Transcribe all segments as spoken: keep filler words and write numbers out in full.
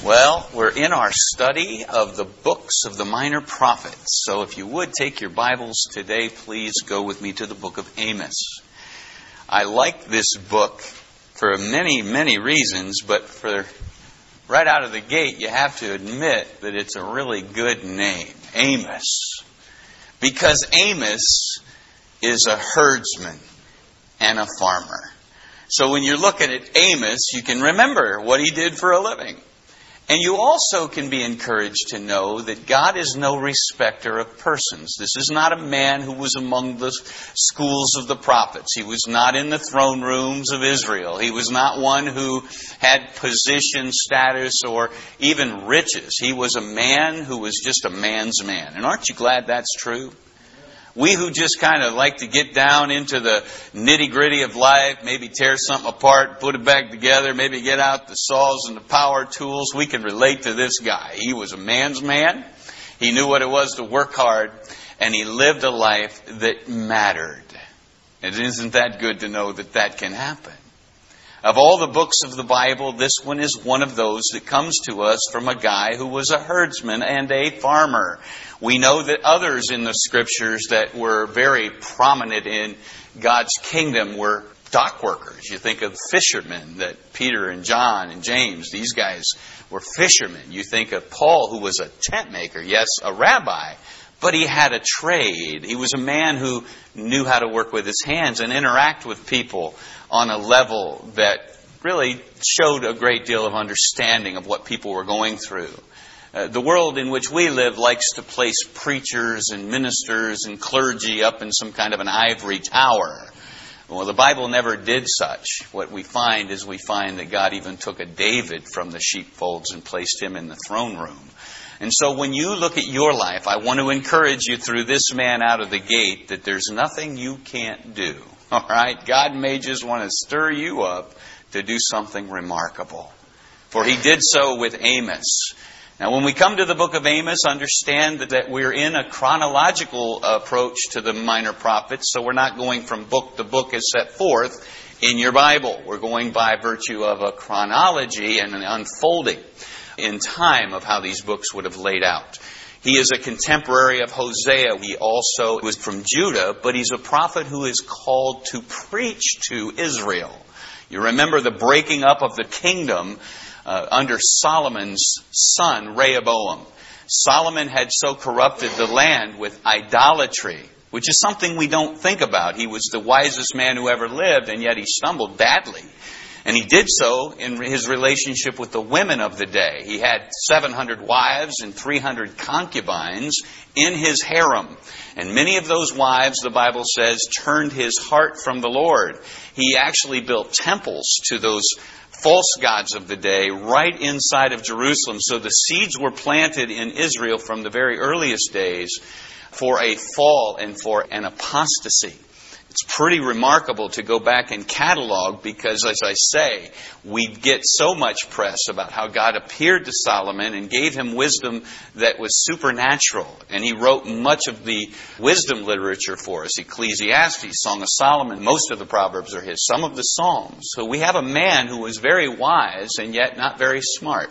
Well, we're in our study of the books of the minor prophets. So if you would take your Bibles today, please go with me to the book of Amos. I like this book for many, many reasons, but for right out of the gate, you have to admit that it's a really good name, Amos. Because Amos is a herdsman and a farmer. So when you're looking at Amos, you can remember what he did for a living. And you also can be encouraged to know that God is no respecter of persons. This is not a man who was among the schools of the prophets. He was not in the throne rooms of Israel. He was not one who had position, status, or even riches. He was a man who was just a man's man. And aren't you glad that's true? We who just kind of like to get down into the nitty-gritty of life, maybe tear something apart, put it back together, maybe get out the saws and the power tools, we can relate to this guy. He was a man's man. He knew what it was to work hard, and he lived a life that mattered. And isn't that good to know that that can happen? Of all the books of the Bible, this one is one of those that comes to us from a guy who was a herdsman and a farmer. We know that others in the Scriptures that were very prominent in God's kingdom were dock workers. You think of fishermen, that Peter and John and James, these guys were fishermen. You think of Paul, who was a tent maker, yes, a rabbi, but he had a trade. He was a man who knew how to work with his hands and interact with people on a level that really showed a great deal of understanding of what people were going through. Uh, the world in which we live likes to place preachers and ministers and clergy up in some kind of an ivory tower. Well, the Bible never did such. What we find is we find that God even took a David from the sheepfolds and placed him in the throne room. And so when you look at your life, I want to encourage you through this man out of the gate that there's nothing you can't do. All right? God may just want to stir you up to do something remarkable. For he did so with Amos. Now, when we come to the book of Amos, understand that, that we're in a chronological approach to the minor prophets. So we're not going from book to book as set forth in your Bible. We're going by virtue of a chronology and an unfolding in time of how these books would have laid out. He is a contemporary of Hosea. He also was from Judah, but he's a prophet who is called to preach to Israel. You remember the breaking up of the kingdom uh, under Solomon's son, Rehoboam. Solomon had so corrupted the land with idolatry, which is something we don't think about. He was the wisest man who ever lived, and yet he stumbled badly. And he did so in his relationship with the women of the day. He had seven hundred wives and three hundred concubines in his harem. And many of those wives, the Bible says, turned his heart from the Lord. He actually built temples to those false gods of the day right inside of Jerusalem. So the seeds were planted in Israel from the very earliest days for a fall and for an apostasy. It's pretty remarkable to go back and catalog because, as I say, we get so much press about how God appeared to Solomon and gave him wisdom that was supernatural. And he wrote much of the wisdom literature for us. Ecclesiastes, Song of Solomon, most of the Proverbs are his. Some of the Psalms. So we have a man who was very wise and yet not very smart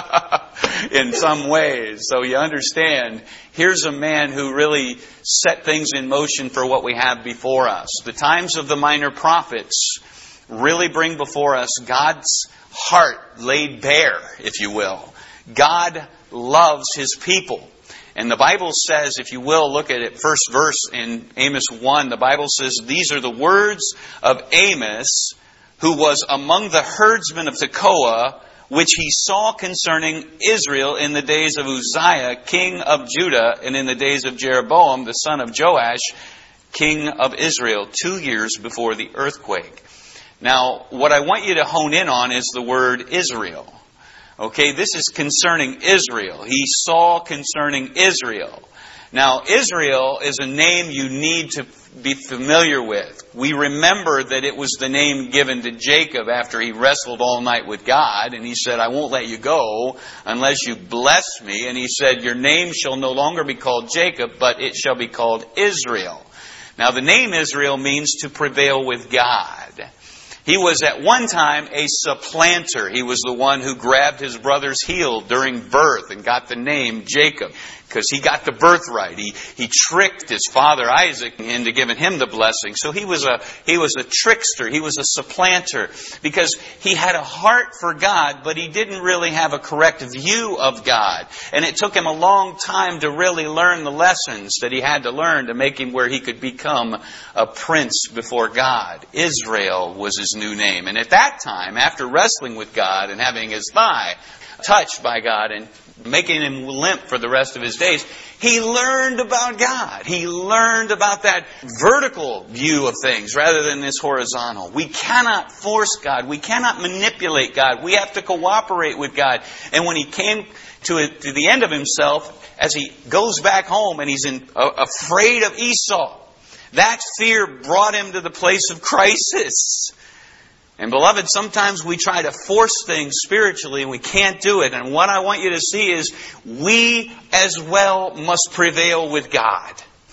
in some ways. So you understand, here's a man who really set things in motion for what we have before us. The times of the minor prophets really bring before us God's heart laid bare, if you will. God loves His people. And the Bible says, if you will, look at it, first verse in Amos one, the Bible says, these are the words of Amos, who was among the herdsmen of Tekoa, which he saw concerning Israel in the days of Uzziah, king of Judah, and in the days of Jeroboam, the son of Joash, king of Israel, two years before the earthquake. Now, what I want you to hone in on is the word Israel. Okay, this is concerning Israel. He saw concerning Israel. Now, Israel is a name you need to be familiar with. We remember that it was the name given to Jacob after he wrestled all night with God. And he said, I won't let you go unless you bless me. And he said, your name shall no longer be called Jacob, but it shall be called Israel. Now, the name Israel means to prevail with God. He was at one time a supplanter. He was the one who grabbed his brother's heel during birth and got the name Jacob, because he got the birthright. He he tricked his father Isaac into giving him the blessing. So he was a he was a trickster. He was a supplanter, because he had a heart for God, but he didn't really have a correct view of God. And it took him a long time to really learn the lessons that he had to learn to make him where he could become a prince before God. Israel was his new name. And at that time, after wrestling with God and having his thigh touched by God and making him limp for the rest of his days, he learned about God. He learned about that vertical view of things rather than this horizontal. We cannot force God. We cannot manipulate God. We have to cooperate with God. And when he came to, it, to the end of himself, as he goes back home and he's in, uh, afraid of Esau, that fear brought him to the place of crisis. And beloved, sometimes we try to force things spiritually and we can't do it. And what I want you to see is we as well must prevail with God.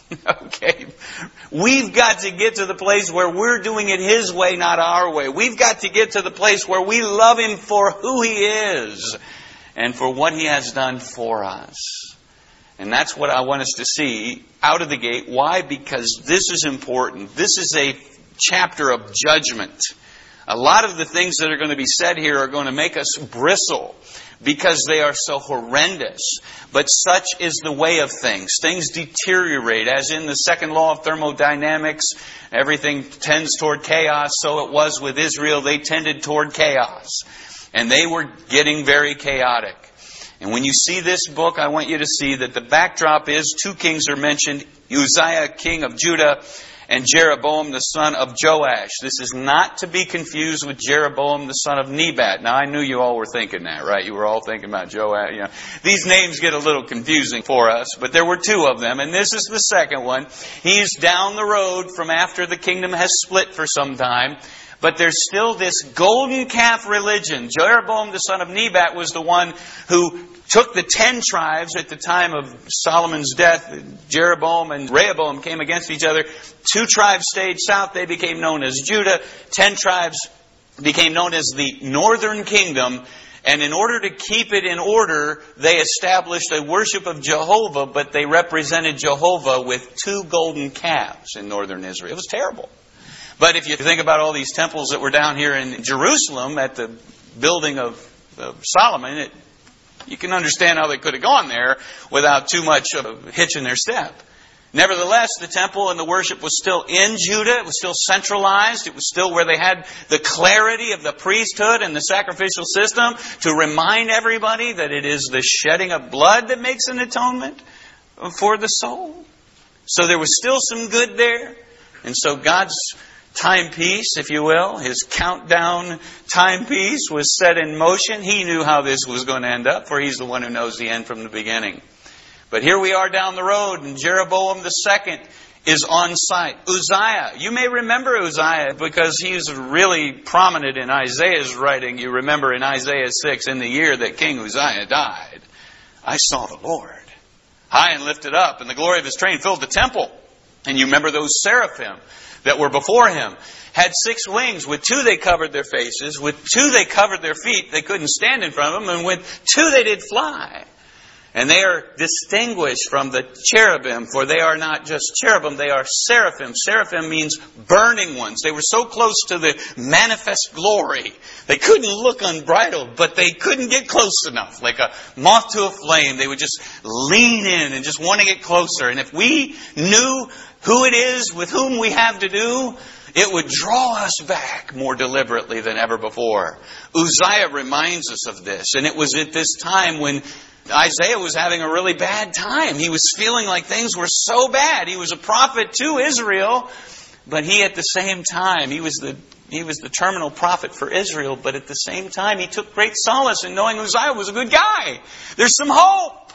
Okay? We've got to get to the place where we're doing it His way, not our way. We've got to get to the place where we love Him for who He is and for what He has done for us. And that's what I want us to see out of the gate. Why? Because this is important. This is a chapter of judgment. A lot of the things that are going to be said here are going to make us bristle because they are so horrendous. But such is the way of things. Things deteriorate. As in the second law of thermodynamics, everything tends toward chaos. So it was with Israel. They tended toward chaos. And they were getting very chaotic. And when you see this book, I want you to see that the backdrop is two kings are mentioned. Uzziah, king of Judah, and Jeroboam, the son of Joash. This is not to be confused with Jeroboam, the son of Nebat. Now, I knew you all were thinking that, right? You were all thinking about Joash. You know, these names get a little confusing for us, but there were two of them, and this is the second one. He's down the road from after the kingdom has split for some time. But there's still this golden calf religion. Jeroboam, the son of Nebat, was the one who took the ten tribes at the time of Solomon's death. Jeroboam and Rehoboam came against each other. Two tribes stayed south. They became known as Judah. Ten tribes became known as the northern kingdom. And in order to keep it in order, they established a worship of Jehovah, but they represented Jehovah with two golden calves in northern Israel. It was terrible. But if you think about all these temples that were down here in Jerusalem at the building of, of Solomon, it, you can understand how they could have gone there without too much of a hitch in their step. Nevertheless, the temple and the worship was still in Judah. It was still centralized. It was still where they had the clarity of the priesthood and the sacrificial system to remind everybody that it is the shedding of blood that makes an atonement for the soul. So there was still some good there. And so God's timepiece, if you will, His countdown timepiece was set in motion. He knew how this was going to end up, for He's the one who knows the end from the beginning. But here we are down the road, and Jeroboam the second is on site. Uzziah, you may remember Uzziah because he's really prominent in Isaiah's writing. You remember in Isaiah six, in the year that King Uzziah died, I saw the Lord high and lifted up, and the glory of His train filled the temple. And you remember those seraphim that were before Him had six wings. With two they covered their faces. With two they covered their feet. They couldn't stand in front of Him. And with two they did fly. And they are distinguished from the cherubim, for they are not just cherubim, they are seraphim. Seraphim means burning ones. They were so close to the manifest glory. They couldn't look unbridled, but they couldn't get close enough. Like a moth to a flame, they would just lean in and just want to get closer. And if we knew who it is with whom we have to do, it would draw us back more deliberately than ever before. Uzziah reminds us of this. And it was at this time when Isaiah was having a really bad time. He was feeling like things were so bad. He was a prophet to Israel, but he at the same time, he was the he was the terminal prophet for Israel, but at the same time, he took great solace in knowing Uzziah was a good guy. There's some hope.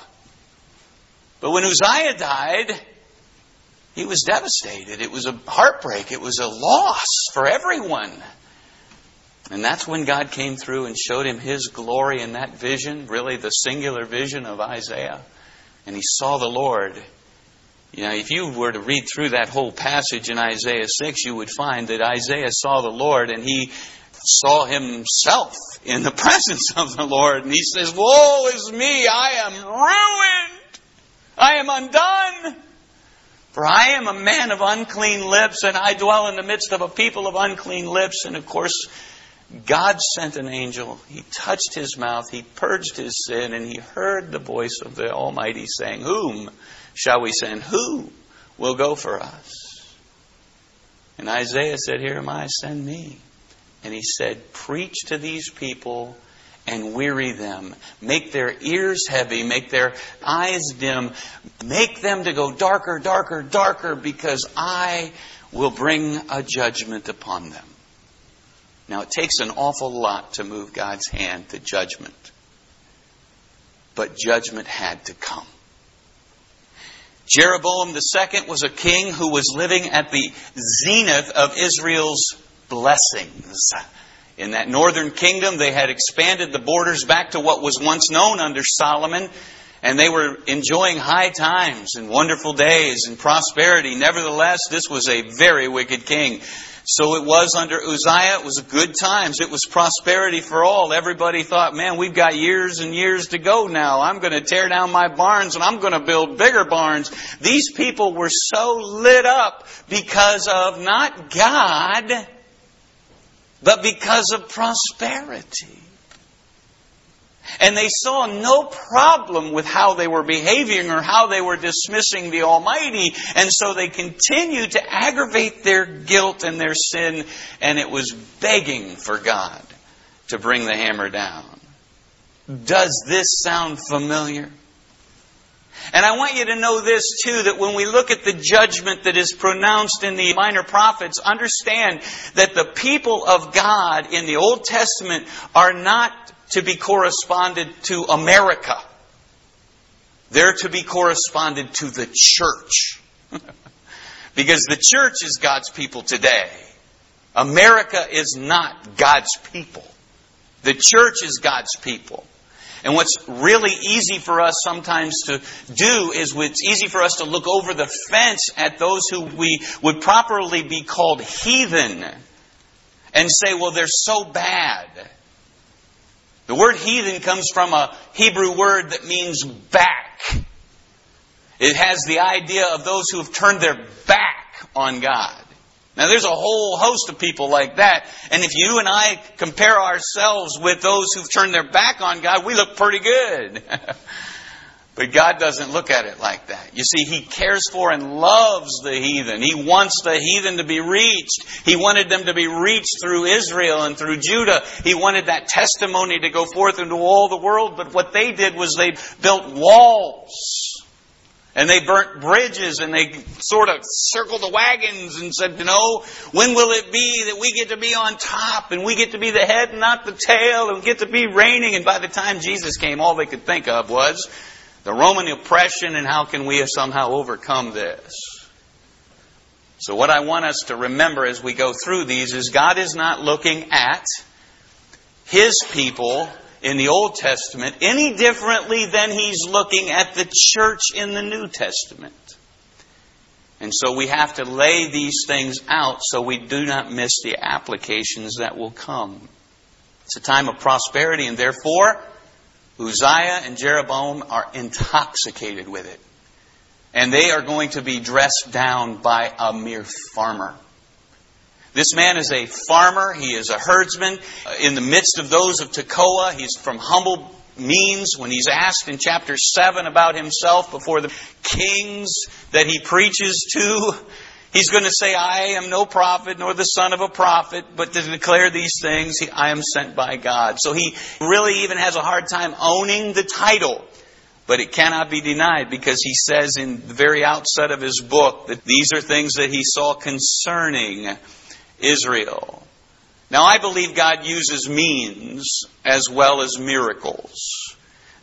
But when Uzziah died, he was devastated. It was a heartbreak. It was a loss for everyone. And that's when God came through and showed him His glory in that vision, really the singular vision of Isaiah. And he saw the Lord. You know, if you were to read through that whole passage in Isaiah six, you would find that Isaiah saw the Lord and he saw himself in the presence of the Lord. And he says, "Woe is me, I am ruined. I am undone. For I am a man of unclean lips, and I dwell in the midst of a people of unclean lips." And of course, God sent an angel. He touched his mouth. He purged his sin. And he heard the voice of the Almighty saying, "Whom shall we send? Who will go for us?" And Isaiah said, "Here am I, send me." And he said, "Preach to these people and weary them. Make their ears heavy. Make their eyes dim. Make them to go darker, darker, darker, because I will bring a judgment upon them." Now, it takes an awful lot to move God's hand to judgment. But judgment had to come. Jeroboam the second was a king who was living at the zenith of Israel's blessings. In that northern kingdom, they had expanded the borders back to what was once known under Solomon, and they were enjoying high times and wonderful days and prosperity. Nevertheless, this was a very wicked king. So it was under Uzziah. It was good times. It was prosperity for all. Everybody thought, man, we've got years and years to go now. I'm going to tear down my barns and I'm going to build bigger barns. These people were so lit up because of not God, but because of prosperity. And they saw no problem with how they were behaving or how they were dismissing the Almighty. And so they continued to aggravate their guilt and their sin. And it was begging for God to bring the hammer down. Does this sound familiar? And I want you to know this too, that when we look at the judgment that is pronounced in the minor prophets, understand that the people of God in the Old Testament are not to be corresponded to America. They're to be corresponded to the church. Because the church is God's people today. America is not God's people. The church is God's people. And what's really easy for us sometimes to do is it's easy for us to look over the fence at those who we would properly be called heathen and say, well, they're so bad. The word heathen comes from a Hebrew word that means back. It has the idea of those who have turned their back on God. Now, there's a whole host of people like that. And if you and I compare ourselves with those who've turned their back on God, we look pretty good. But God doesn't look at it like that. You see, He cares for and loves the heathen. He wants the heathen to be reached. He wanted them to be reached through Israel and through Judah. He wanted that testimony to go forth into all the world. But what they did was they built walls. And they burnt bridges and they sort of circled the wagons and said, you know, when will it be that we get to be on top and we get to be the head and not the tail and get to be reigning? And by the time Jesus came, all they could think of was the Roman oppression and how can we somehow overcome this. So what I want us to remember as we go through these is God is not looking at His people in the Old Testament any differently than He's looking at the church in the New Testament. And so we have to lay these things out so we do not miss the applications that will come. It's a time of prosperity, and therefore Uzziah and Jeroboam are intoxicated with it. And they are going to be dressed down by a mere farmer. This man is a farmer. He is a herdsman. In the midst of those of Tekoa, he's from humble means. When he's asked in chapter seven about himself before the kings that he preaches to, he's going to say, I am no prophet nor the son of a prophet, but to declare these things, I am sent by God. So he really even has a hard time owning the title. But it cannot be denied because he says in the very outset of his book that these are things that he saw concerning Israel. Now, I believe God uses means as well as miracles.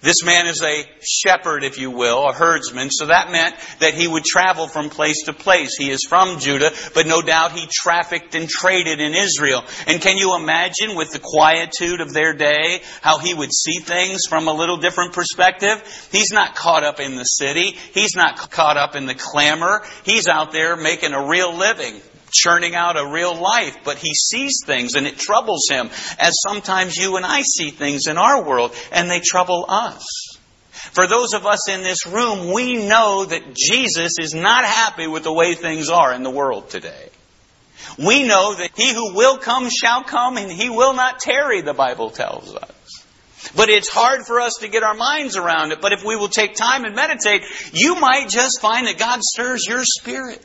This man is a shepherd, if you will, a herdsman. So that meant that he would travel from place to place. He is from Judah, but no doubt he trafficked and traded in Israel. And can you imagine, with the quietude of their day, how he would see things from a little different perspective? He's not caught up in the city. He's not caught up in the clamor. He's out there making a real living, churning out a real life, but he sees things and it troubles him, as sometimes you and I see things in our world and they trouble us. For those of us in this room, we know that Jesus is not happy with the way things are in the world today. We know that he who will come shall come, and he will not tarry, the Bible tells us. But it's hard for us to get our minds around it. But if we will take time and meditate, you might just find that God stirs your spirit.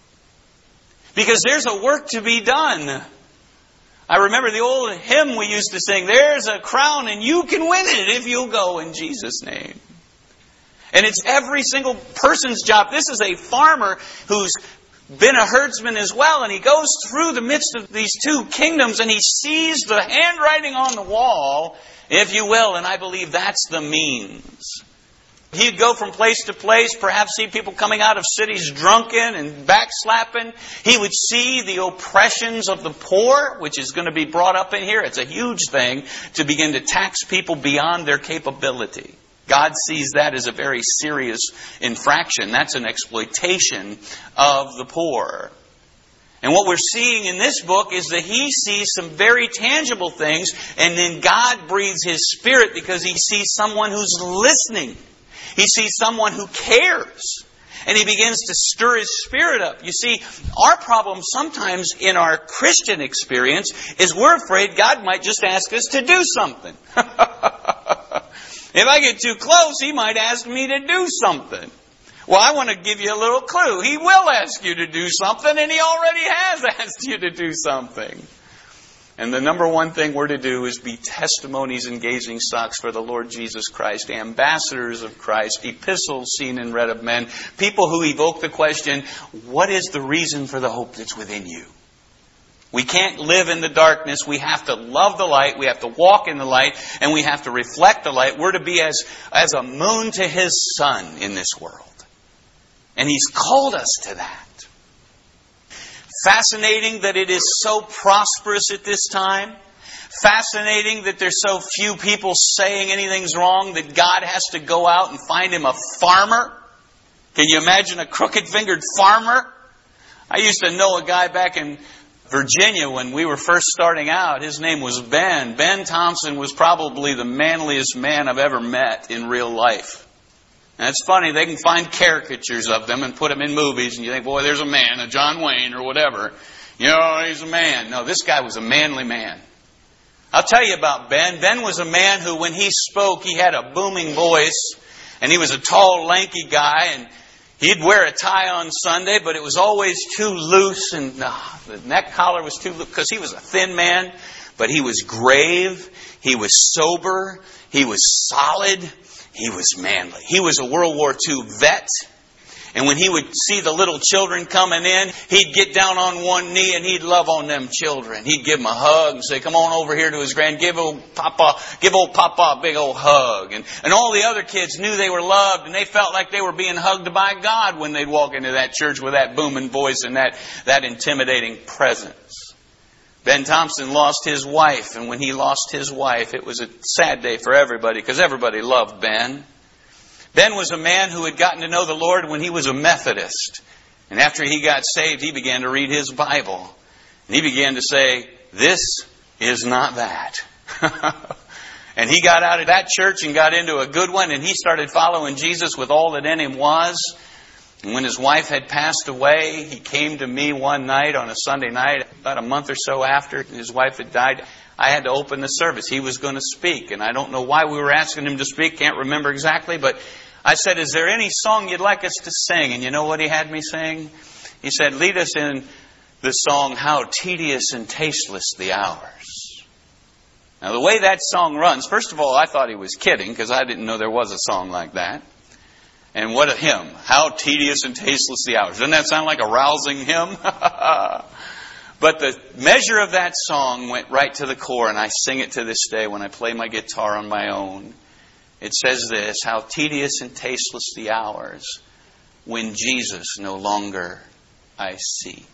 Because there's a work to be done. I remember the old hymn we used to sing, there's a crown and you can win it if you'll go in Jesus' name. And it's every single person's job. This is a farmer who's been a herdsman as well, and he goes through the midst of these two kingdoms and he sees the handwriting on the wall, if you will, and I believe that's the means. He'd go from place to place, perhaps see people coming out of cities drunken and backslapping. He would see the oppressions of the poor, which is going to be brought up in here. It's a huge thing to begin to tax people beyond their capability. God sees that as a very serious infraction. That's an exploitation of the poor. And what we're seeing in this book is that he sees some very tangible things, and then God breathes His Spirit because He sees someone who's listening. He sees someone who cares. And He begins to stir His Spirit up. You see, our problem sometimes in our Christian experience is we're afraid God might just ask us to do something. If I get too close, He might ask me to do something. Well, I want to give you a little clue. He will ask you to do something, and He already has asked you to do something. And the number one thing we're to do is be testimonies and gazing stocks for the Lord Jesus Christ, ambassadors of Christ, epistles seen and read of men, people who evoke the question, what is the reason for the hope that's within you? We can't live in the darkness. We have to love the light. We have to walk in the light, and we have to reflect the light. We're to be as, as a moon to His sun in this world. And He's called us to that. Fascinating that it is so prosperous at this time. Fascinating that there's so few people saying anything's wrong that God has to go out and find him a farmer. Can you imagine a crooked-fingered farmer? I used to know a guy back in Virginia when we were first starting out. His name was Ben. Ben Thompson was probably the manliest man I've ever met in real life. And it's funny, they can find caricatures of them and put them in movies, and you think, boy, there's a man, a John Wayne or whatever. You know, he's a man. No, this guy was a manly man. I'll tell you about Ben. Ben was a man who, when he spoke, he had a booming voice, and he was a tall, lanky guy, and he'd wear a tie on Sunday, but it was always too loose, and uh, the neck collar was too loose, because he was a thin man, but he was grave, he was sober, he was solid. He was manly. He was a World War Two vet. And when he would see the little children coming in, he'd get down on one knee and he'd love on them children. He'd give them a hug and say, come on over here to his grand, give old Papa, give old Papa a big old hug. And, and all the other kids knew they were loved, and they felt like they were being hugged by God when they'd walk into that church with that booming voice and that, that intimidating presence. Ben Thompson lost his wife, and when he lost his wife, it was a sad day for everybody, because everybody loved Ben. Ben was a man who had gotten to know the Lord when he was a Methodist. And after he got saved, he began to read his Bible. And he began to say, this is not that. And he got out of that church and got into a good one, and he started following Jesus with all that in him was. And when his wife had passed away, he came to me one night on a Sunday night, about a month or so after his wife had died. I had to open the service. He was going to speak, and I don't know why we were asking him to speak. Can't remember exactly, but I said, is there any song you'd like us to sing? And you know what he had me sing? He said, lead us in the song, How Tedious and Tasteless the Hours. Now, the way that song runs, first of all, I thought he was kidding, because I didn't know there was a song like that. And what a hymn. How tedious and tasteless the hours. Doesn't that sound like a rousing hymn? But the measure of that song went right to the core, and I sing it to this day when I play my guitar on my own. It says this, how tedious and tasteless the hours when Jesus no longer I see.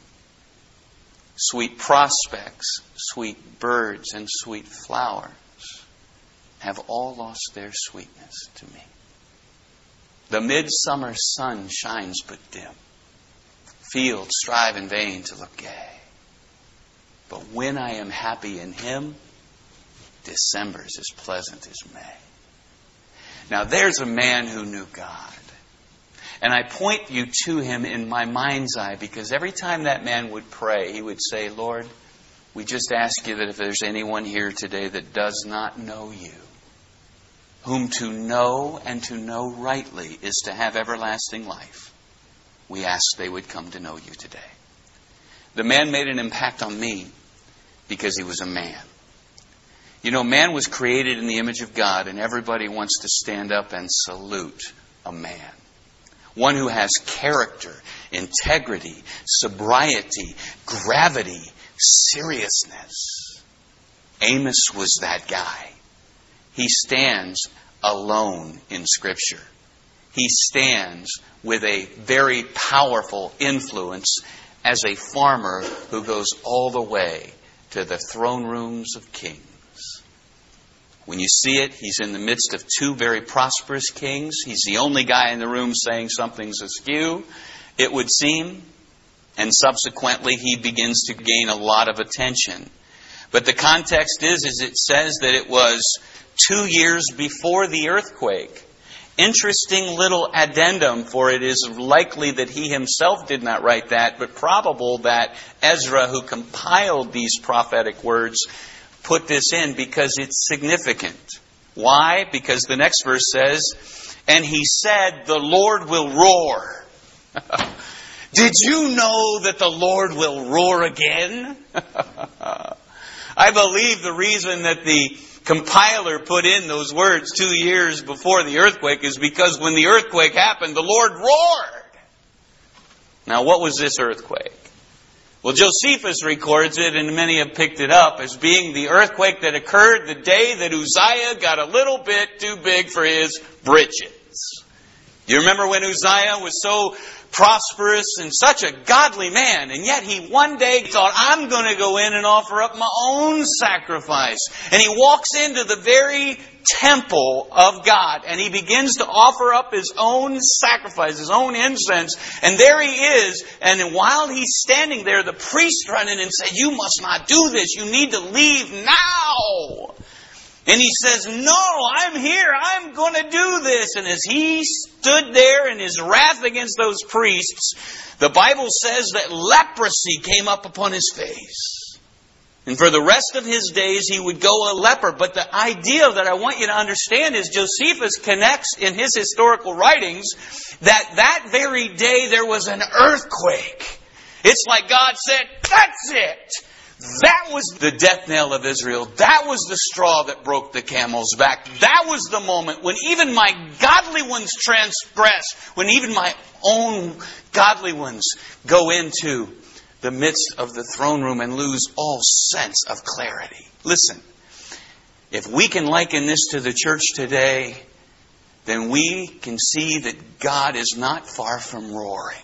Sweet prospects, sweet birds, and sweet flowers have all lost their sweetness to me. The midsummer sun shines but dim. Fields strive in vain to look gay. But when I am happy in Him, December's as pleasant as May. Now there's a man who knew God. And I point you to him in my mind's eye because every time that man would pray, he would say, Lord, we just ask you that if there's anyone here today that does not know you, whom to know and to know rightly is to have everlasting life, we ask they would come to know you today. The man made an impact on me because he was a man. You know, man was created in the image of God, and everybody wants to stand up and salute a man. One who has character, integrity, sobriety, gravity, seriousness. Amos was that guy. He stands alone in Scripture. He stands with a very powerful influence as a farmer who goes all the way to the throne rooms of kings. When you see it, he's in the midst of two very prosperous kings. He's the only guy in the room saying something's askew, it would seem. And subsequently, he begins to gain a lot of attention. But the context is, is it says that it was two years before the earthquake. Interesting little addendum, for it is likely that he himself did not write that, but probable that Ezra, who compiled these prophetic words, put this in because it's significant. Why? Because the next verse says, and he said, the Lord will roar. Did you know that the Lord will roar again? I believe the reason that the compiler put in those words two years before the earthquake is because when the earthquake happened, the Lord roared. Now, what was this earthquake? Well, Josephus records it, and many have picked it up, as being the earthquake that occurred the day that Uzziah got a little bit too big for his britches. Do you remember when Uzziah was so prosperous and such a godly man, and yet he one day thought, I'm going to go in and offer up my own sacrifice. And he walks into the very temple of God, and he begins to offer up his own sacrifice, his own incense. And there he is, and while he's standing there, the priest run in and said, you must not do this, you need to leave now. And he says, no, I'm here. I'm going to do this. And as he stood there in his wrath against those priests, the Bible says that leprosy came up upon his face. And for the rest of his days, he would go a leper. But the idea that I want you to understand is Josephus connects in his historical writings that that very day there was an earthquake. It's like God said, that's it. That was the death knell of Israel. That was the straw that broke the camel's back. That was the moment when even my godly ones transgress. When even my own godly ones go into the midst of the throne room and lose all sense of clarity. Listen, if we can liken this to the church today, then we can see that God is not far from roaring.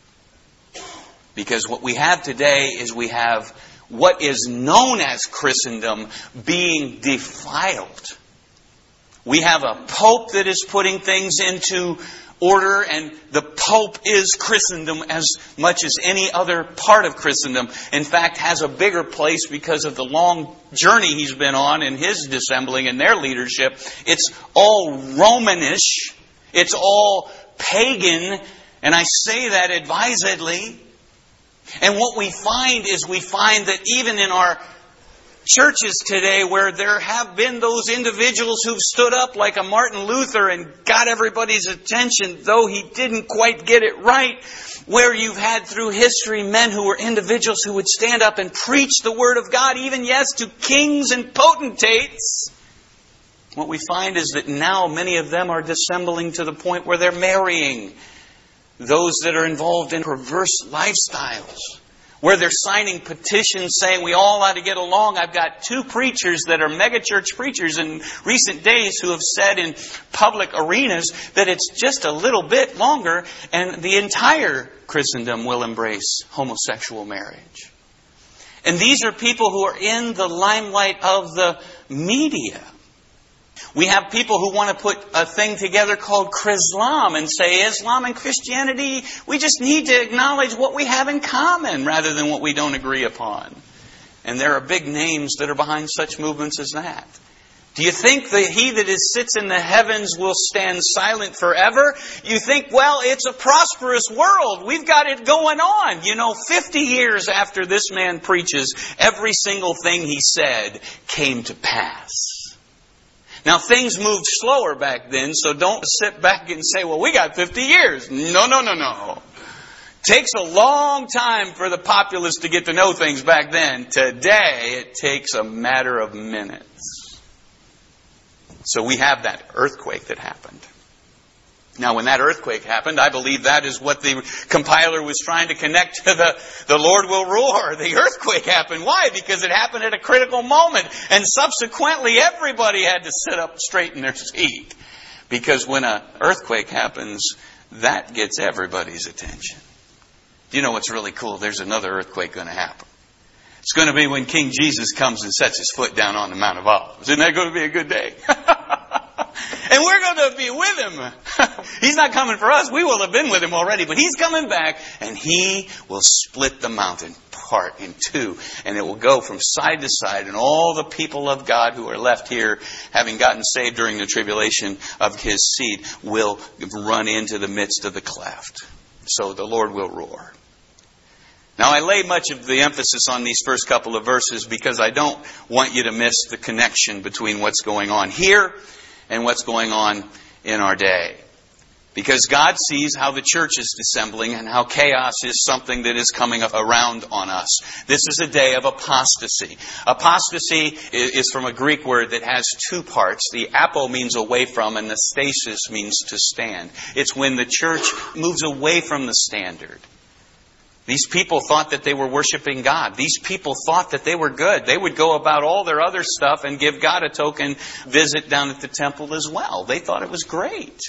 Because what we have today is we have what is known as Christendom being defiled. We have a Pope that is putting things into order, and the Pope is Christendom as much as any other part of Christendom. In fact, has a bigger place because of the long journey he's been on in his dissembling and their leadership. It's all Romanish. It's all pagan. And I say that advisedly. And what we find is we find that even in our churches today, where there have been those individuals who've stood up like a Martin Luther and got everybody's attention, though he didn't quite get it right, where you've had through history men who were individuals who would stand up and preach the Word of God, even, yes, to kings and potentates. What we find is that now many of them are dissembling to the point where they're marrying those that are involved in perverse lifestyles. where they're signing petitions saying we all ought to get along. I've got two preachers that are megachurch preachers in recent days who have said in public arenas that it's just a little bit longer and the entire Christendom will embrace homosexual marriage. And these are people who are in the limelight of the media. We have people who want to put a thing together called Chrislam and say Islam and Christianity, we just need to acknowledge what we have in common rather than what we don't agree upon. And there are big names that are behind such movements as that. Do you think that he that is sits in the heavens will stand silent forever? You think, well, it's a prosperous world. We've got it going on. You know, fifty years after this man preaches, every single thing he said came to pass. Now, things moved slower back then, so don't sit back and say, well, we got fifty years. No, no, no, no. Takes a long time for the populace to get to know things back then. Today, it takes a matter of minutes. So we have that earthquake that happened. Now, when that earthquake happened, I believe that is what the compiler was trying to connect to the, the Lord will roar. The earthquake happened. Why? Because it happened at a critical moment. And subsequently, everybody had to sit up straight in their seat. Because when an earthquake happens, that gets everybody's attention. Do you know what's really cool? There's another earthquake going to happen. It's going to be when King Jesus comes and sets his foot down on the Mount of Olives. Isn't that going to be a good day? And we're going to be with him. He's not coming for us. We will have been with him already. But he's coming back and he will split the mountain part in two. And it will go from side to side. And all the people of God who are left here, having gotten saved during the tribulation of his seed, will run into the midst of the cleft. So the Lord will roar. Now, I lay much of the emphasis on these first couple of verses because I don't want you to miss the connection between what's going on here and what's going on in our day. Because God sees how the church is dissembling and how chaos is something that is coming around on us. This is a day of apostasy. Apostasy is from a Greek word that has two parts. The apo means away from and the stasis means to stand. It's when the church moves away from the standard. These people thought that they were worshiping God. These people thought that they were good. They would go about all their other stuff and give God a token visit down at the temple as well. They thought it was great.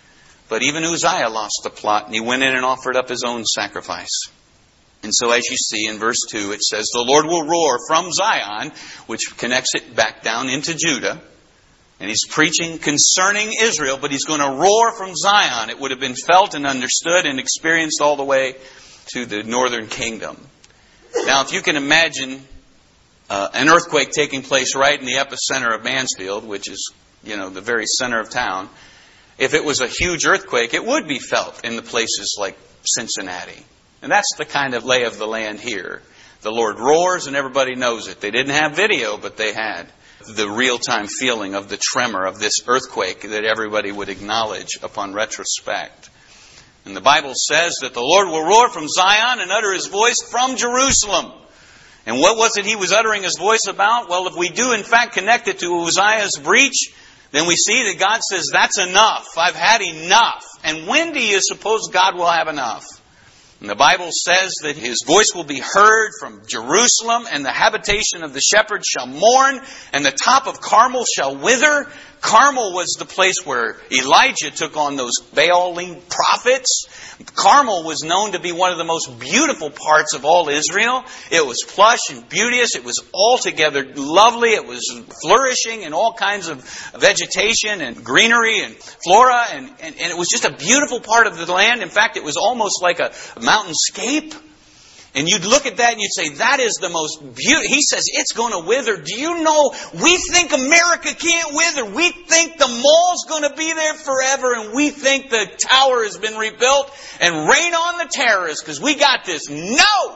But even Uzziah lost the plot and he went in and offered up his own sacrifice. And so as you see in verse two, it says, the Lord will roar from Zion, which connects it back down into Judah. And he's preaching concerning Israel, but he's going to roar from Zion. It would have been felt and understood and experienced all the way to the northern kingdom. Now, if you can imagine uh, an earthquake taking place right in the epicenter of Mansfield, which is, you know, the very center of town, if it was a huge earthquake, it would be felt in the places like Cincinnati. And that's the kind of lay of the land here. The Lord roars and everybody knows it. They didn't have video, but they had the real-time feeling of the tremor of this earthquake that everybody would acknowledge upon retrospect. And the Bible says that the Lord will roar from Zion and utter his voice from Jerusalem. And what was it he was uttering his voice about? Well, if we do in fact connect it to Uzziah's breach, then we see that God says, that's enough. I've had enough. And when do you suppose God will have enough? And the Bible says that his voice will be heard from Jerusalem, and the habitation of the shepherds shall mourn, and the top of Carmel shall wither. Carmel was the place where Elijah took on those Baalim prophets. Carmel was known to be one of the most beautiful parts of all Israel. It was plush and beauteous. It was altogether lovely. It was flourishing in all kinds of vegetation and greenery and flora. And, and, and it was just a beautiful part of the land. In fact, it was almost like a mountainscape. And you'd look at that and you'd say, that is the most beautiful. He says, it's going to wither. Do you know, we think America can't wither. We think the mall's going to be there forever. And we think the tower has been rebuilt. And rain on the terrorists because we got this. No!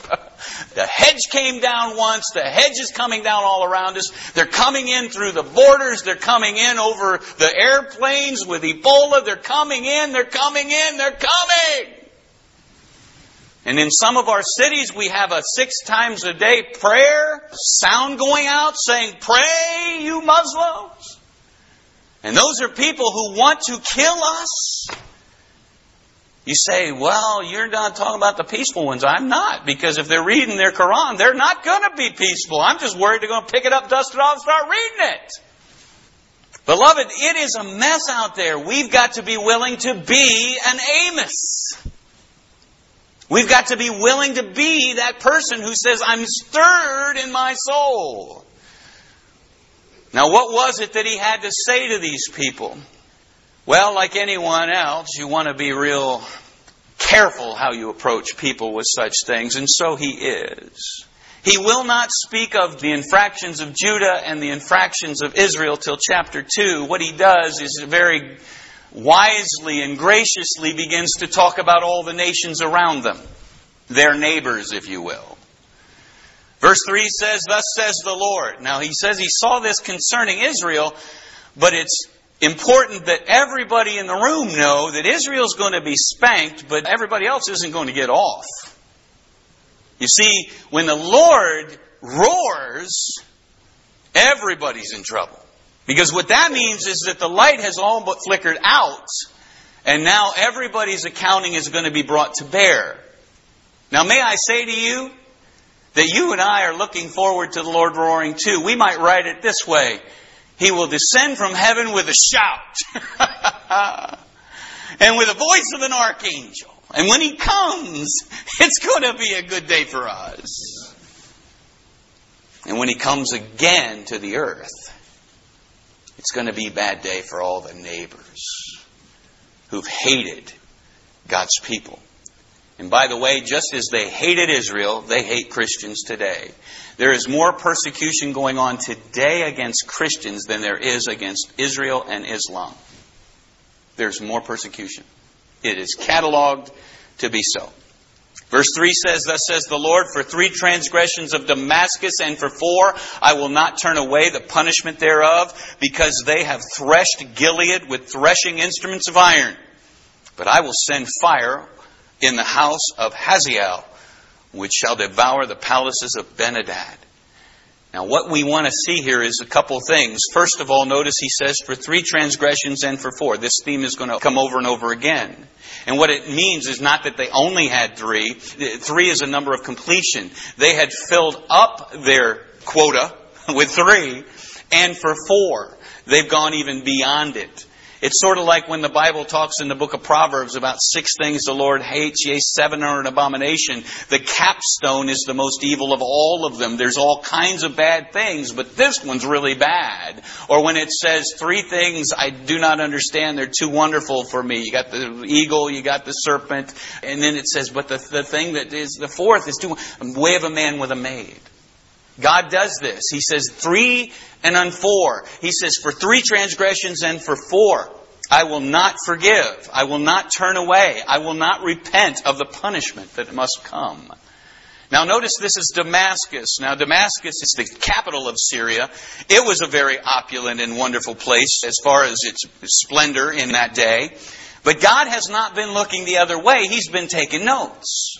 The hedge came down once. The hedge is coming down all around us. They're coming in through the borders. They're coming in over the airplanes with Ebola. They're coming in. They're coming in. They're coming. And in some of our cities, we have a six times a day prayer sound going out saying, pray, you Muslims. And those are people who want to kill us. You say, well, you're not talking about the peaceful ones. I'm not, because if they're reading their Quran, they're not going to be peaceful. I'm just worried they're going to pick it up, dust it off, and start reading it. Beloved, it is a mess out there. We've got to be willing to be an Amos. We've got to be willing to be that person who says, I'm stirred in my soul. Now, what was it that he had to say to these people? Well, like anyone else, you want to be real careful how you approach people with such things, and so he is. He will not speak of the infractions of Judah and the infractions of Israel till chapter two. What he does is very wisely and graciously begins to talk about all the nations around them, their neighbors, if you will. Verse three says, thus says the Lord. Now he says he saw this concerning Israel, but it's important that everybody in the room know that Israel's going to be spanked, but everybody else isn't going to get off. You see, when the Lord roars, everybody's in trouble. Because what that means is that the light has all but flickered out, and now everybody's accounting is going to be brought to bear. Now, may I say to you that you and I are looking forward to the Lord roaring too. We might write it this way. He will descend from heaven with a shout and with the voice of an archangel. And when he comes, it's going to be a good day for us. And when he comes again to the earth, it's going to be a bad day for all the neighbors who've hated God's people. And by the way, just as they hated Israel, they hate Christians today. There is more persecution going on today against Christians than there is against Israel and Islam. There's more persecution. It is cataloged to be so. Verse three says, thus says the Lord, for three transgressions of Damascus and for four, I will not turn away the punishment thereof, because they have threshed Gilead with threshing instruments of iron. But I will send fire in the house of Hazael, which shall devour the palaces of Ben-Hadad. Now, what we want to see here is a couple things. First of all, notice he says, for three transgressions and for four. This theme is going to come over and over again. And what it means is not that they only had three. Three is a number of completion. They had filled up their quota with three, and for four, they've gone even beyond it. It's sort of like when the Bible talks in the book of Proverbs about six things the Lord hates, yea, seven are an abomination. The capstone is the most evil of all of them. There's all kinds of bad things, but this one's really bad. Or when it says three things I do not understand, they're too wonderful for me. You got the eagle, you got the serpent, and then it says, but the, the thing that is the fourth is too, the way of a man with a maid. God does this. He says three and on four. He says for three transgressions and for four, I will not forgive. I will not turn away. I will not repent of the punishment that must come. Now notice this is Damascus. Now Damascus is the capital of Syria. It was a very opulent and wonderful place as far as its splendor in that day. But God has not been looking the other way. He's been taking notes.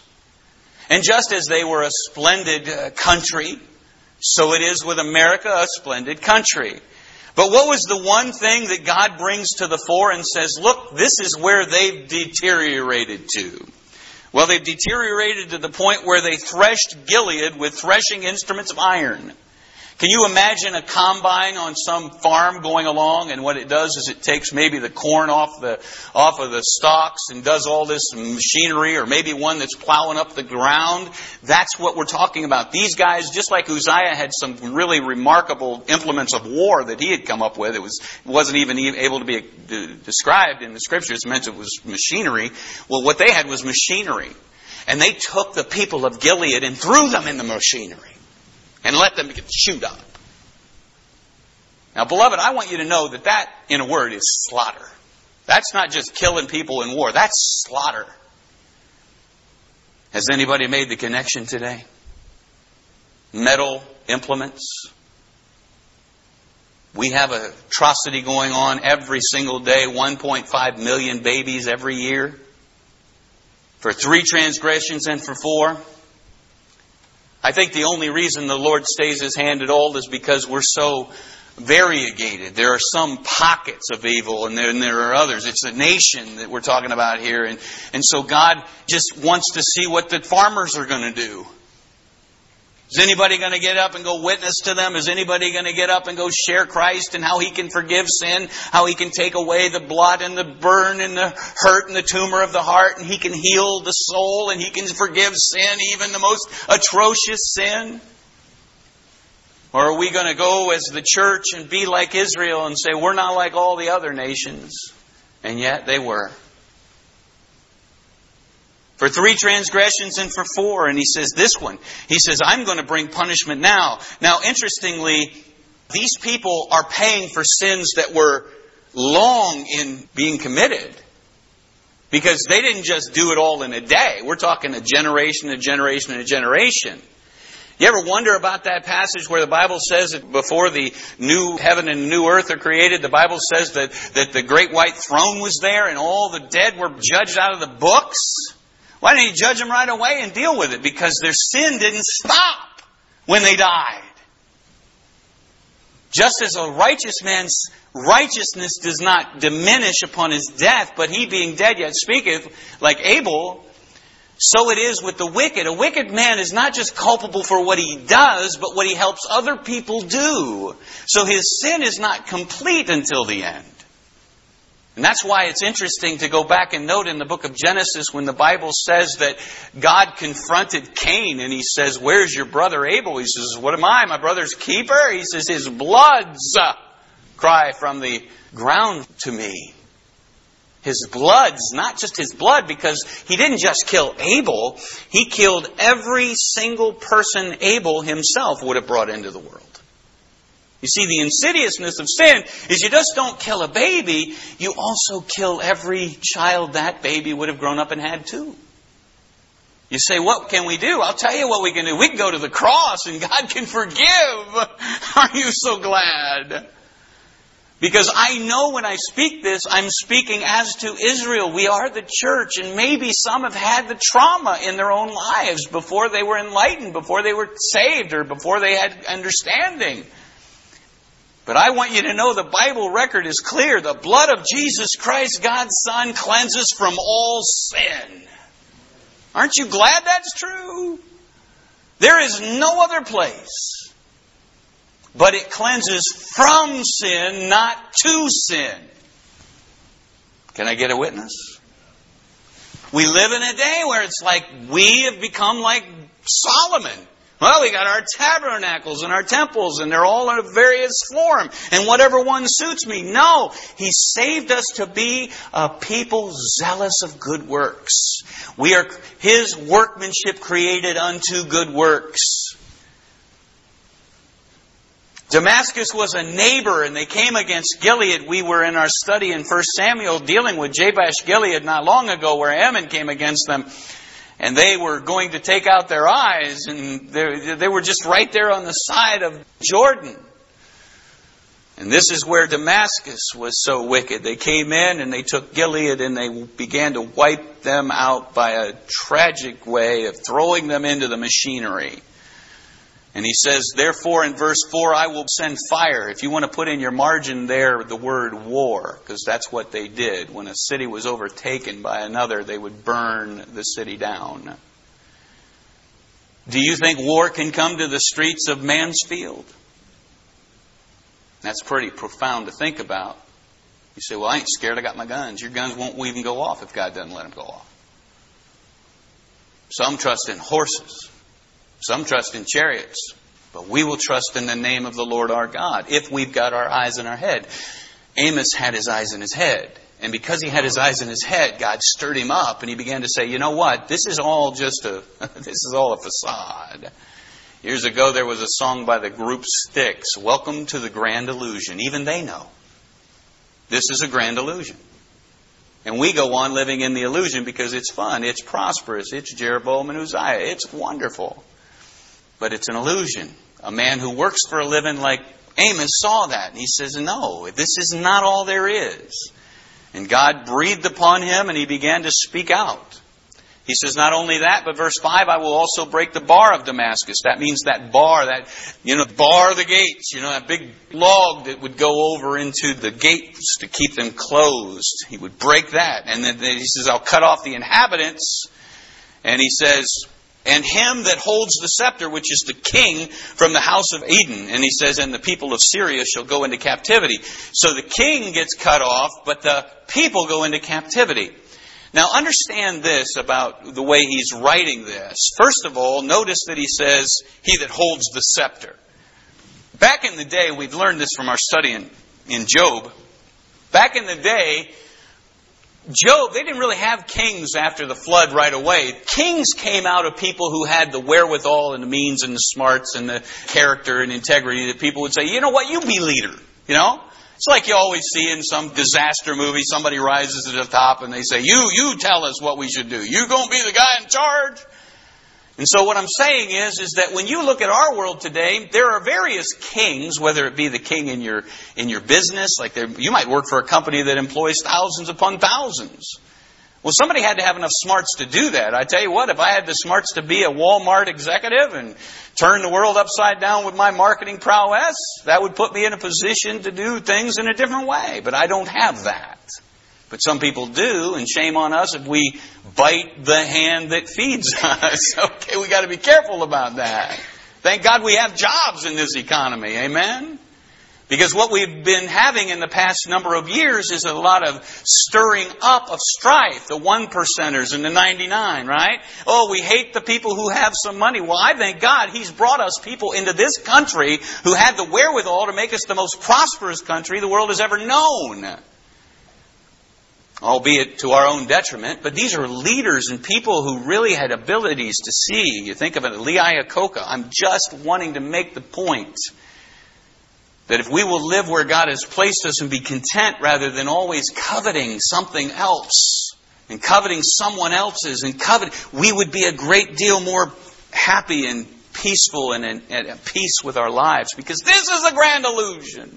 And just as they were a splendid uh, country, so it is with America, a splendid country. But what was the one thing that God brings to the fore and says, look, this is where they've deteriorated to? Well, they've deteriorated to the point where they threshed Gilead with threshing instruments of iron. Can you imagine a combine on some farm going along, and what it does is it takes maybe the corn off the off of the stalks and does all this machinery, or maybe one that's plowing up the ground? That's what we're talking about. These guys, just like Uzziah had some really remarkable implements of war that he had come up with, it was wasn't even able to be described in the Scriptures. It meant it was machinery. Well, what they had was machinery. And they took the people of Gilead and threw them in the machinery and let them get chewed up. Now, beloved, I want you to know that that, in a word, is slaughter. That's not just killing people in war. That's slaughter. Has anybody made the connection today? Metal implements. We have an atrocity going on every single day. one point five million babies every year. For three transgressions and for four. I think the only reason the Lord stays His hand at all is because we're so variegated. There are some pockets of evil, and there, and there are others. It's a nation that we're talking about here. And, and so God just wants to see what the farmers are going to do. Is anybody going to get up and go witness to them? Is anybody going to get up and go share Christ and how He can forgive sin, how He can take away the blot and the burn and the hurt and the tumor of the heart, and He can heal the soul, and He can forgive sin, even the most atrocious sin? Or are we going to go as the church and be like Israel and say, we're not like all the other nations? And yet they were. For three transgressions and for four. And He says this one. He says, I'm going to bring punishment now. Now, interestingly, these people are paying for sins that were long in being committed. Because they didn't just do it all in a day. We're talking a generation, a generation, and a generation. You ever wonder about that passage where the Bible says that before the new heaven and new earth are created, the Bible says that, that the great white throne was there and all the dead were judged out of the books? Why didn't He judge them right away and deal with it? Because their sin didn't stop when they died. Just as a righteous man's righteousness does not diminish upon his death, but he being dead yet speaketh, like Abel, so it is with the wicked. A wicked man is not just culpable for what he does, but what he helps other people do. So his sin is not complete until the end. And that's why it's interesting to go back and note in the book of Genesis when the Bible says that God confronted Cain and He says, where's your brother Abel? He says, what am I, my brother's keeper? He says, his bloods cry from the ground to me. His bloods, not just his blood, because he didn't just kill Abel. He killed every single person Abel himself would have brought into the world. You see, the insidiousness of sin is you just don't kill a baby, you also kill every child that baby would have grown up and had too. You say, what can we do? I'll tell you what we can do. We can go to the cross and God can forgive. Are you so glad? Because I know when I speak this, I'm speaking as to Israel. We are the church, and maybe some have had the trauma in their own lives before they were enlightened, before they were saved, or before they had understanding. But I want you to know the Bible record is clear. The blood of Jesus Christ, God's Son, cleanses from all sin. Aren't you glad that's true? There is no other place. But it cleanses from sin, not to sin. Can I get a witness? We live in a day where it's like we have become like Solomon. Well, we got our tabernacles and our temples, and they're all in a various form, and whatever one suits me. No, He saved us to be a people zealous of good works. We are His workmanship created unto good works. Damascus was a neighbor, and they came against Gilead. We were in our study in First Samuel dealing with Jabesh Gilead not long ago, where Ammon came against them. And they were going to take out their eyes, and they, they were just right there on the side of Jordan. And this is where Damascus was so wicked. They came in and they took Gilead and they began to wipe them out by a tragic way of throwing them into the machinery. And he says, therefore, in verse four, I will send fire. If you want to put in your margin there the word war, because that's what they did. When a city was overtaken by another, they would burn the city down. Do you think war can come to the streets of Mansfield? That's pretty profound to think about. You say, well, I ain't scared. I got my guns. Your guns won't even go off if God doesn't let them go off. Some trust in horses. Some trust in chariots, but we will trust in the name of the Lord our God if we've got our eyes in our head. Amos had his eyes in his head. And because he had his eyes in his head, God stirred him up and he began to say, you know what? This is all just a, this is all a facade. Years ago, there was a song by the group Styx, Welcome to the Grand Illusion. Even they know this is a grand illusion. And we go on living in the illusion because it's fun, it's prosperous, it's Jeroboam and Uzziah, it's wonderful. But it's an illusion. A man who works for a living like Amos saw that. And he says, no, this is not all there is. And God breathed upon him and he began to speak out. He says, not only that, but verse five, I will also break the bar of Damascus. That means that bar, that, you know, bar the gates, you know, that big log that would go over into the gates to keep them closed. He would break that. And then he says, I'll cut off the inhabitants. And he says, and him that holds the scepter, which is the king from the house of Eden. And he says, and the people of Syria shall go into captivity. So the king gets cut off, but the people go into captivity. Now understand this about the way he's writing this. First of all, notice that he says, he that holds the scepter. Back in the day, we've learned this from our study in, in Job. Back in the day, Job, they didn't really have kings after the flood right away. Kings came out of people who had the wherewithal and the means and the smarts and the character and integrity that people would say, you know what, you be leader, you know? It's like you always see in some disaster movie, somebody rises to the top and they say, you, you tell us what we should do. You gonna be the guy in charge? And so what I'm saying is, is that when you look at our world today, there are various kings, whether it be the king in your in your business, like there, you might work for a company that employs thousands upon thousands. Well, somebody had to have enough smarts to do that. I tell you what, if I had the smarts to be a Walmart executive and turn the world upside down with my marketing prowess, that would put me in a position to do things in a different way. But I don't have that. But some people do, and shame on us if we bite the hand that feeds us. Okay, we got to be careful about that. Thank God we have jobs in this economy. Amen? Because what we've been having in the past number of years is a lot of stirring up of strife. The one percenters and the ninety-nine, right? Oh, we hate the people who have some money. Well, I thank God He's brought us people into this country who had the wherewithal to make us the most prosperous country the world has ever known. Albeit to our own detriment, but these are leaders and people who really had abilities to see. You think of it, Lee Iacocca. I'm just wanting to make the point that if we will live where God has placed us and be content rather than always coveting something else and coveting someone else's and covet, we would be a great deal more happy and peaceful and, and, and at peace with our lives, because this is a grand illusion.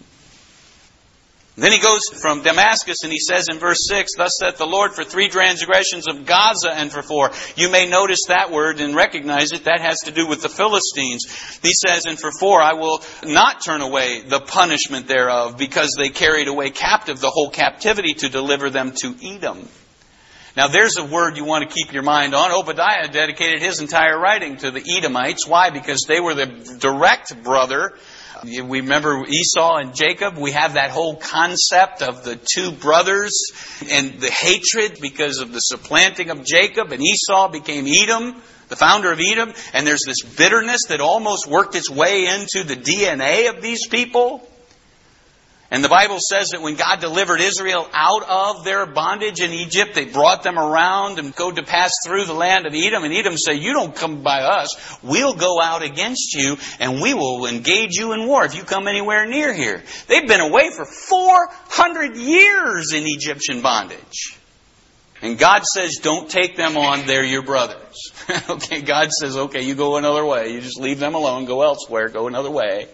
Then he goes from Damascus and he says in verse six, thus saith the Lord, for three transgressions of Gaza and for four. You may notice that word and recognize it. That has to do with the Philistines. He says, and for four, I will not turn away the punishment thereof, because they carried away captive the whole captivity to deliver them to Edom. Now there's a word you want to keep your mind on. Obadiah dedicated his entire writing to the Edomites. Why? Because they were the direct brother. We remember Esau and Jacob. We have that whole concept of the two brothers and the hatred because of the supplanting of Jacob, and Esau became Edom, the founder of Edom. And there's this bitterness that almost worked its way into the D N A of these people. And the Bible says that when God delivered Israel out of their bondage in Egypt, they brought them around and go to pass through the land of Edom. And Edom said, you don't come by us. We'll go out against you and we will engage you in war if you come anywhere near here. They've been away for four hundred years in Egyptian bondage. And God says, don't take them on. They're your brothers. Okay, God says, okay, you go another way. You just leave them alone. Go elsewhere. Go another way.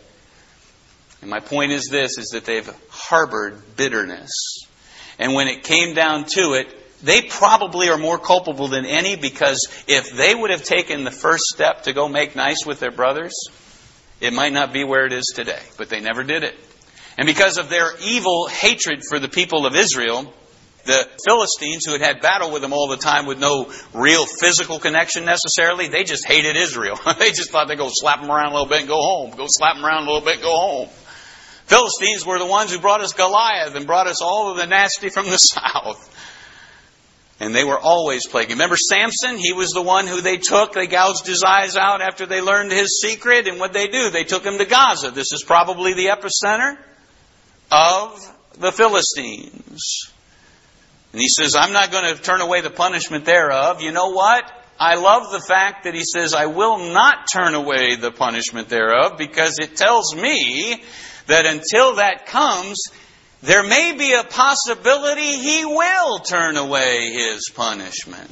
And my point is this, is that they've harbored bitterness. And when it came down to it, they probably are more culpable than any, because if they would have taken the first step to go make nice with their brothers, it might not be where it is today. But they never did it. And because of their evil hatred for the people of Israel, the Philistines, who had had battle with them all the time with no real physical connection necessarily, they just hated Israel. They just thought they'd go slap them around a little bit and go home. Go slap them around a little bit and go home. Philistines were the ones who brought us Goliath and brought us all of the nasty from the south. And they were always plaguing. Remember Samson? He was the one who they took. They gouged his eyes out after they learned his secret. And what they do? They took him to Gaza. This is probably the epicenter of the Philistines. And he says, I'm not going to turn away the punishment thereof. You know what? I love the fact that he says, I will not turn away the punishment thereof, because it tells me that until that comes, there may be a possibility He will turn away His punishment.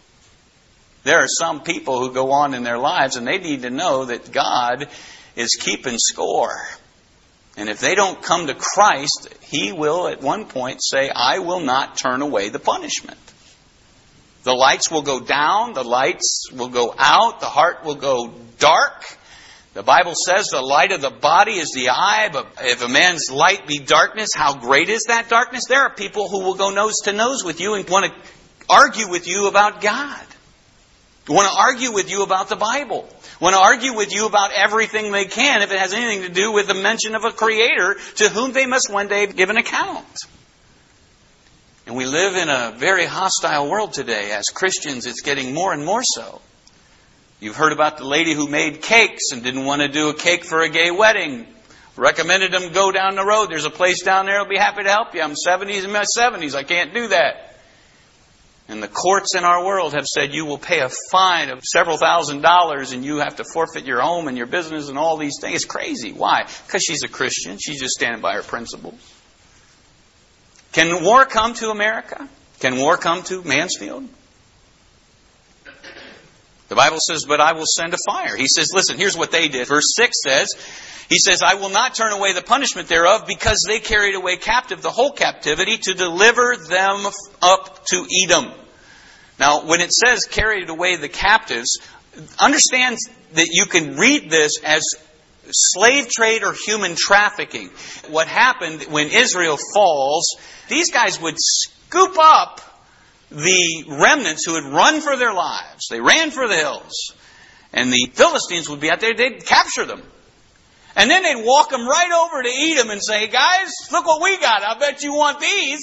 There are some people who go on in their lives and they need to know that God is keeping score. And if they don't come to Christ, He will at one point say, I will not turn away the punishment. The lights will go down. The lights will go out. The heart will go dark. The Bible says the light of the body is the eye, but if a man's light be darkness, how great is that darkness? There are people who will go nose to nose with you and want to argue with you about God. Want to argue with you about the Bible. Want to argue with you about everything they can if it has anything to do with the mention of a Creator to whom they must one day give an account. And we live in a very hostile world today. As Christians, it's getting more and more so. You've heard about the lady who made cakes and didn't want to do a cake for a gay wedding. Recommended them go down the road. There's a place down there that'll be happy to help you. I'm seventies in my seventies. I can't do that. And the courts in our world have said you will pay a fine of several thousand dollars and you have to forfeit your home and your business and all these things. It's crazy. Why? Because she's a Christian. She's just standing by her principles. Can war come to America? Can war come to Mansfield? The Bible says, but I will send a fire. He says, listen, here's what they did. Verse six says, he says, I will not turn away the punishment thereof because they carried away captive the whole captivity to deliver them up to Edom. Now, when it says carried away the captives, understand that you can read this as slave trade or human trafficking. What happened when Israel falls, these guys would scoop up the remnants who had run for their lives. They ran for the hills. And the Philistines would be out there. They'd capture them. And then they'd walk them right over to Edom and say, guys, look what we got. I bet you want these.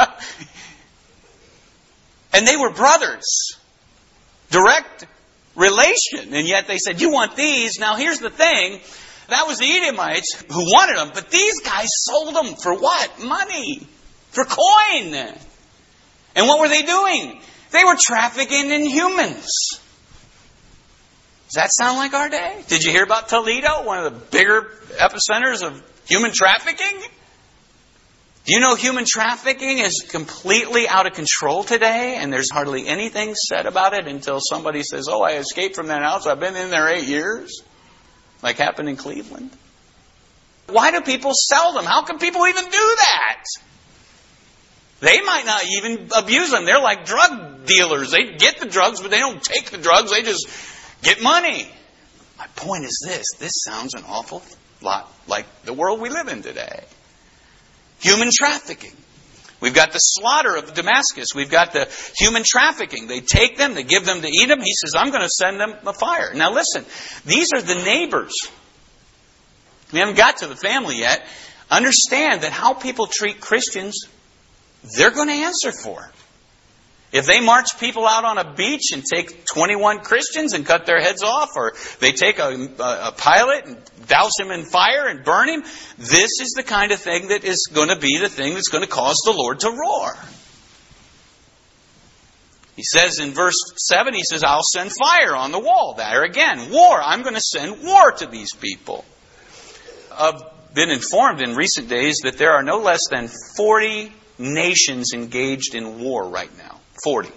And they were brothers. Direct relation. And yet they said, you want these. Now here's the thing. That was the Edomites who wanted them. But these guys sold them for what? Money. For coin. And what were they doing? They were trafficking in humans. Does that sound like our day? Did you hear about Toledo, one of the bigger epicenters of human trafficking? Do you know human trafficking is completely out of control today, and there's hardly anything said about it until somebody says, oh, I escaped from that house. I've been in there eight years, like happened in Cleveland. Why do people sell them? How can people even do that? They might not even abuse them. They're like drug dealers. They get the drugs, but they don't take the drugs. They just get money. My point is this. This sounds an awful lot like the world we live in today. Human trafficking. We've got the slaughter of Damascus. We've got the human trafficking. They take them. They give them to Edom. He says, I'm going to send them a fire. Now listen. These are the neighbors. We haven't got to the family yet. Understand that how people treat Christians, they're going to answer for. If they march people out on a beach and take twenty-one Christians and cut their heads off, or they take a, a, a pilot and douse him in fire and burn him, this is the kind of thing that is going to be the thing that's going to cause the Lord to roar. He says in verse seven, he says, I'll send fire on the wall. There again, war. I'm going to send war to these people. I've been informed in recent days that there are no less than forty nations engaged in war right now. forty.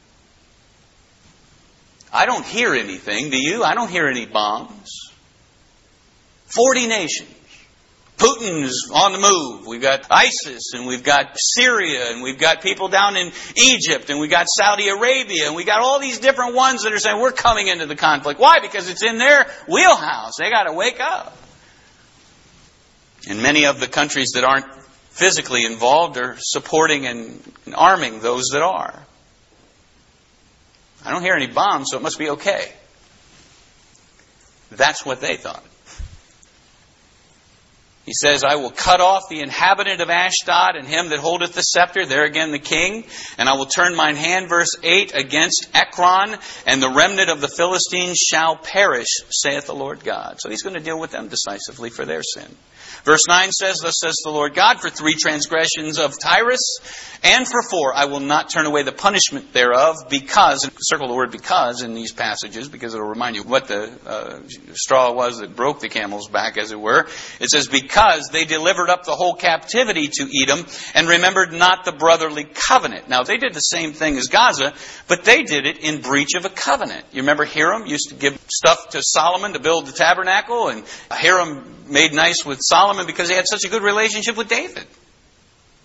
I don't hear anything, do you? I don't hear any bombs. forty nations. Putin's on the move. We've got ISIS, and we've got Syria, and we've got people down in Egypt, and we've got Saudi Arabia, and we've got all these different ones that are saying we're coming into the conflict. Why? Because it's in their wheelhouse. They got to wake up. And many of the countries that aren't physically involved are supporting and arming those that are. I don't hear any bombs, so it must be okay. That's what they thought. He says, I will cut off the inhabitant of Ashdod and him that holdeth the scepter, there again the king, and I will turn mine hand, verse eight, against Ekron, and the remnant of the Philistines shall perish, saith the Lord God. So he's going to deal with them decisively for their sin. Verse nine says, thus says the Lord God, for three transgressions of Tyrus, and for four, I will not turn away the punishment thereof, because, and circle the word because in these passages, because it'll remind you what the uh, straw was that broke the camel's back, as it were. It says, because they delivered up the whole captivity to Edom, and remembered not the brotherly covenant. Now, they did the same thing as Gaza, but they did it in breach of a covenant. You remember Hiram used to give stuff to Solomon to build the tabernacle, and Hiram made nice with Solomon because he had such a good relationship with David.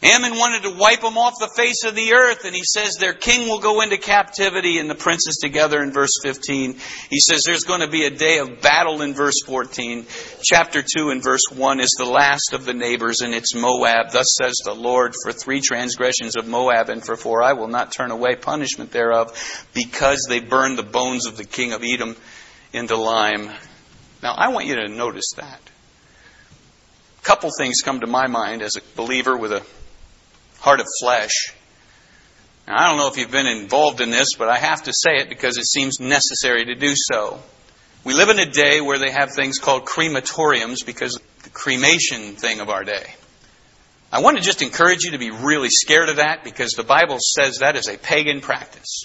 Ammon wanted to wipe them off the face of the earth, and he says their king will go into captivity and the princes together in verse fifteen. He says there's going to be a day of battle in verse fourteen. Chapter two and verse one is the last of the neighbors, and it's Moab. Thus says the Lord, for three transgressions of Moab and for four I will not turn away punishment thereof, because they burned the bones of the king of Edom into lime. Now I want you to notice that. A couple things come to my mind as a believer with a heart of flesh. Now, I don't know if you've been involved in this, but I have to say it because it seems necessary to do so. We live in a day where they have things called crematoriums because of the cremation thing of our day. I want to just encourage you to be really scared of that because the Bible says that is a pagan practice.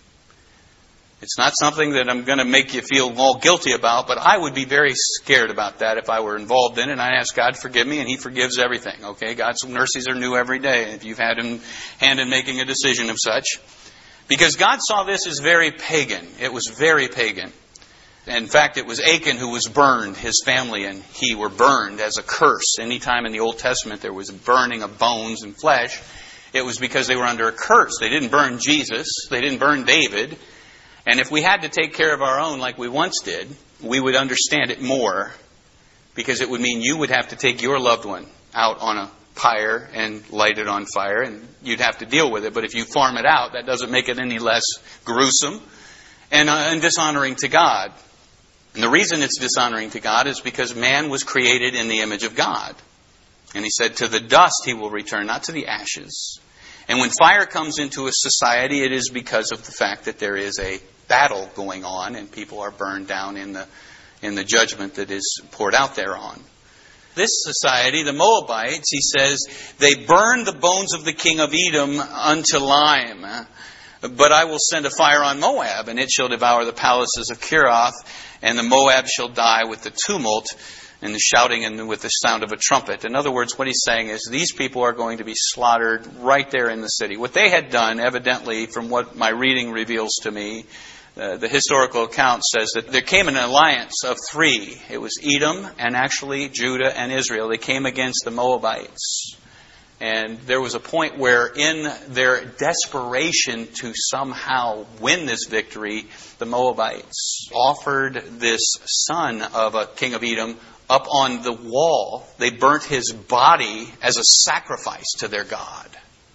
It's not something that I'm going to make you feel all guilty about, but I would be very scared about that if I were involved in it. And I ask God to forgive me, and He forgives everything. Okay, God's mercies are new every day if you've had Him hand in making a decision of such. Because God saw this as very pagan. It was very pagan. In fact, it was Achan who was burned. His family and he were burned as a curse. Anytime in the Old Testament there was burning of bones and flesh, it was because they were under a curse. They didn't burn Jesus. They didn't burn David. And if we had to take care of our own like we once did, we would understand it more, because it would mean you would have to take your loved one out on a pyre and light it on fire, and you'd have to deal with it. But if you farm it out, that doesn't make it any less gruesome and, uh, and dishonoring to God. And the reason it's dishonoring to God is because man was created in the image of God. And He said, to the dust he will return, not to the ashes. And when fire comes into a society, it is because of the fact that there is a battle going on and people are burned down in the in the judgment that is poured out thereon. This society, the Moabites, he says, they burned the bones of the king of Edom unto lime. But I will send a fire on Moab, and it shall devour the palaces of Kirath, and the Moab shall die with the tumult and the shouting and with the sound of a trumpet. In other words, what he's saying is these people are going to be slaughtered right there in the city. What they had done, evidently, from what my reading reveals to me, uh, the historical account says that there came an alliance of three. It was Edom and actually Judah and Israel. They came against the Moabites. And there was a point where in their desperation to somehow win this victory, the Moabites offered this son of a king of Edom up on the wall. They burnt his body as a sacrifice to their God.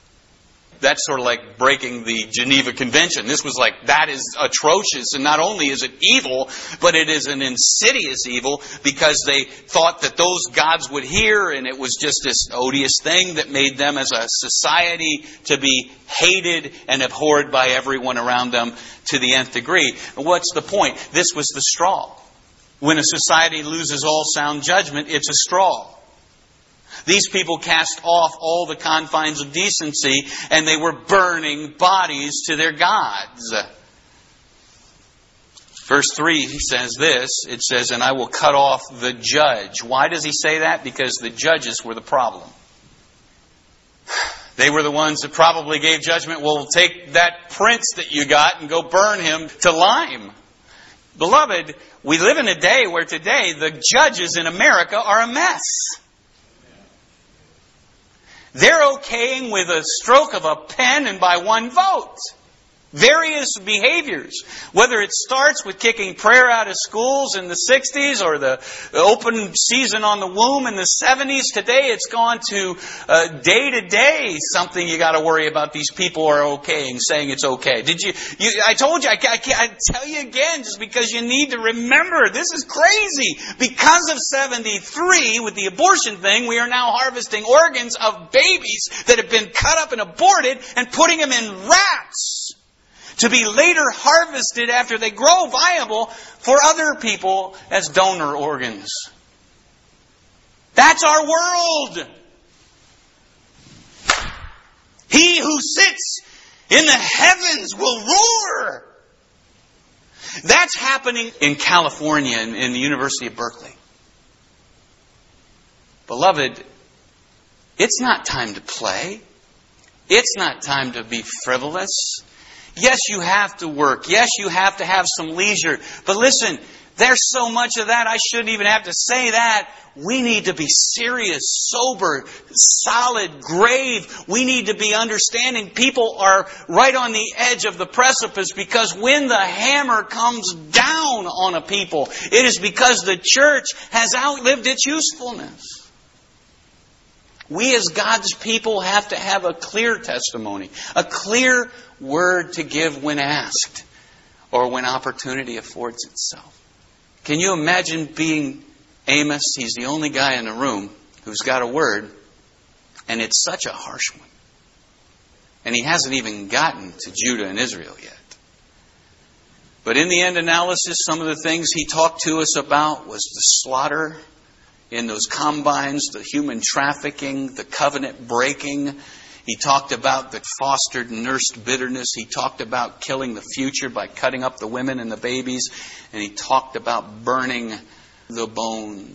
That's sort of like breaking the Geneva Convention. This was like, that is atrocious. And not only is it evil, but it is an insidious evil because they thought that those gods would hear, and it was just this odious thing that made them as a society to be hated and abhorred by everyone around them to the nth degree. What's the point? This was the straw. When a society loses all sound judgment, it's a straw. These people cast off all the confines of decency, and they were burning bodies to their gods. Verse three, he says this, it says, and I will cut off the judge. Why does he say that? Because the judges were the problem. They were the ones that probably gave judgment. Well, take that prince that you got and go burn him to lime. Beloved, we live in a day where today the judges in America are a mess. They're okaying with a stroke of a pen and by one vote various behaviors. Whether it starts with kicking prayer out of schools in the sixties or the open season on the womb in the seventies, today it's gone to uh, day to day something you got to worry about. These people are okaying, saying it's okay. Did you? you I told you. I, I, I tell you again, just because you need to remember. This is crazy. Because of seventy-three, with the abortion thing, we are now harvesting organs of babies that have been cut up and aborted and putting them in rats, to be later harvested after they grow viable for other people as donor organs. That's our world. He who sits in the heavens will roar. That's happening in California, in, in the University of Berkeley. Beloved, it's not time to play. It's not time to be frivolous. Yes, you have to work. Yes, you have to have some leisure. But listen, There's so much of that, I shouldn't even have to say that. We need to be serious, sober, solid, grave. We need to be understanding people are right on the edge of the precipice, because when the hammer comes down on a people, it is because the church has outlived its usefulness. We as God's people have to have a clear testimony, a clear word to give when asked or when opportunity affords itself. Can you imagine being Amos? He's the only guy in the room who's got a word, and it's such a harsh one. And he hasn't even gotten to Judah and Israel yet. But in the end analysis, some of the things he talked to us about was the slaughter in those combines, the human trafficking, the covenant breaking. He talked about the fostered, nursed bitterness. He talked about killing the future by cutting up the women and the babies. And he talked about burning the bones.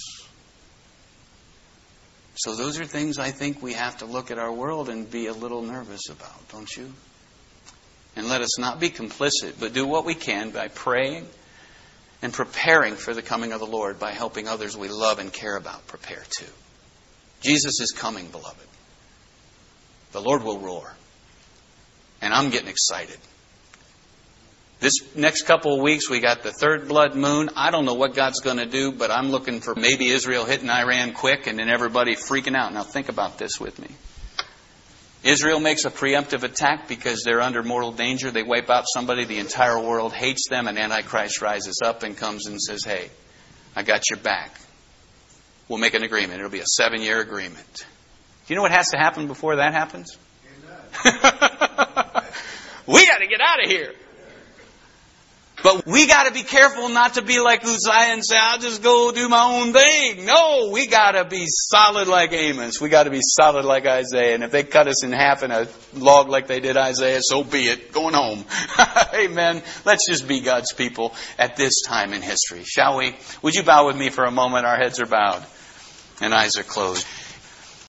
So those are things I think we have to look at our world and be a little nervous about, don't you? And let us not be complicit, but do what we can by praying and preparing for the coming of the Lord by helping others we love and care about prepare too. Jesus is coming, beloved. The Lord will roar. And I'm getting excited. This next couple of weeks, we got the third blood moon. I don't know what God's going to do, but I'm looking for maybe Israel hitting Iran quick and then everybody freaking out. Now think about this with me. Israel makes a preemptive attack because they're under mortal danger. They wipe out somebody. The entire world hates them, and Antichrist rises up and comes and says, hey, I got your back. We'll make an agreement. It'll be a seven-year agreement. Do you know what has to happen before that happens? We got to get out of here. But we got to be careful not to be like Uzziah and say, I'll just go do my own thing. No, we got to be solid like Amos. We got to be solid like Isaiah. And if they cut us in half in a log like they did Isaiah, so be it. Going home. Amen. Let's just be God's people at this time in history, shall we? Would you bow with me for a moment? Our heads are bowed and eyes are closed.